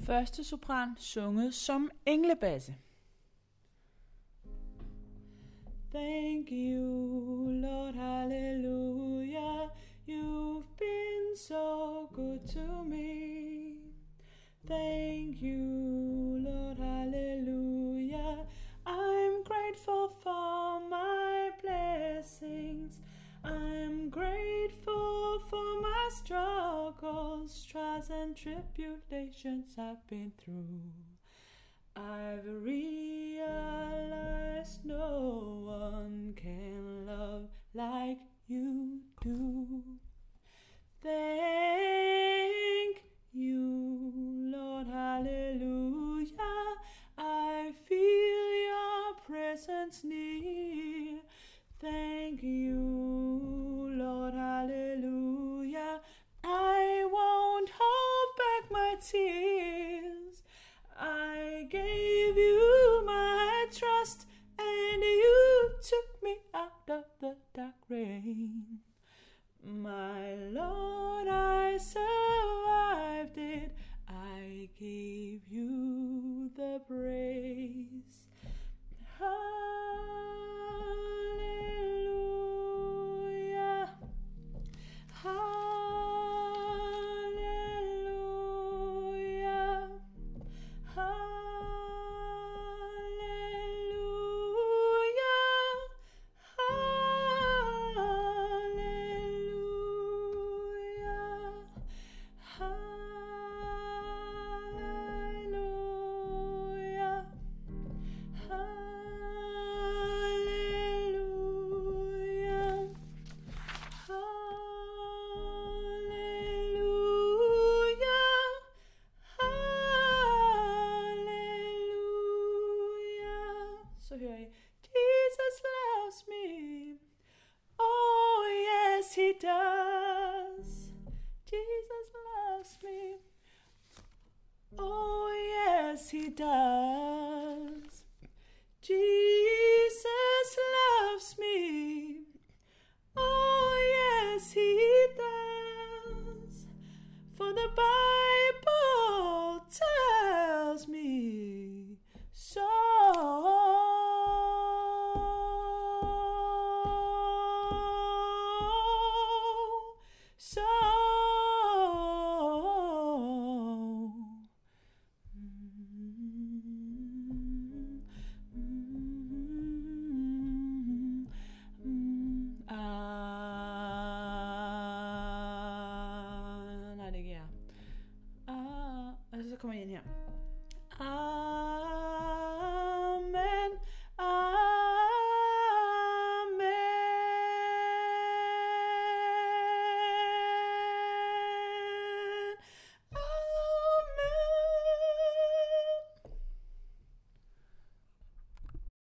Første sopran sunget som englebasse. Thank you, Lord, hallelujah. You've been so good to me. Thank you, Lord, hallelujah. I'm grateful for my blessings. I'm grateful for my struggles, trials and tribulations I've been through. I've realized no one can love like you do. Thank you, Lord, hallelujah. I feel your presence near. Thank you, Lord, hallelujah. I won't hold back my tears. I gave you my trust, and you took me out of the dark rain. My Lord, I survived it. I gave you the praise. Hallelujah. Hallelujah. Hallelujah. Hallelujah. Hallelujah. Hallelujah. Hallelujah. Hallelujah. Så hører I, Jesus loves me. Oh yes, he does. Jesus loves me. Oh yes, he does. Jesus loves me. Oh yes, he does. For the Bible tells me so. So. Nej, det ikke jeg. Og så kommer jeg ind her.